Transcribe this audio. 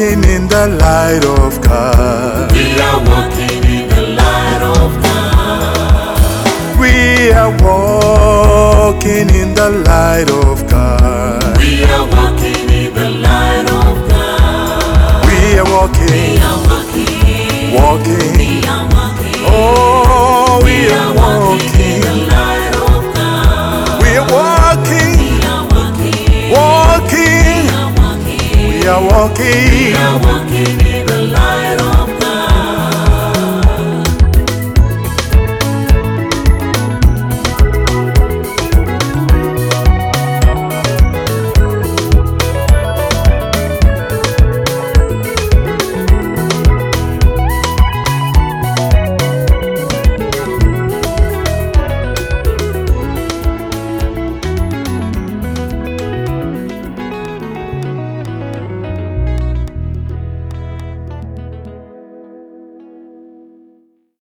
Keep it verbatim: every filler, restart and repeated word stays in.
walking in the light of God. We are walking in the light of God. We are walking in the light of God. We are walking in the light of God. We are walking, We are walking. walking. We are walking. Oh, we are walking in the walking. light of God. We are walking, We are walking. walking. We are walking. We are walking. We are walking in the light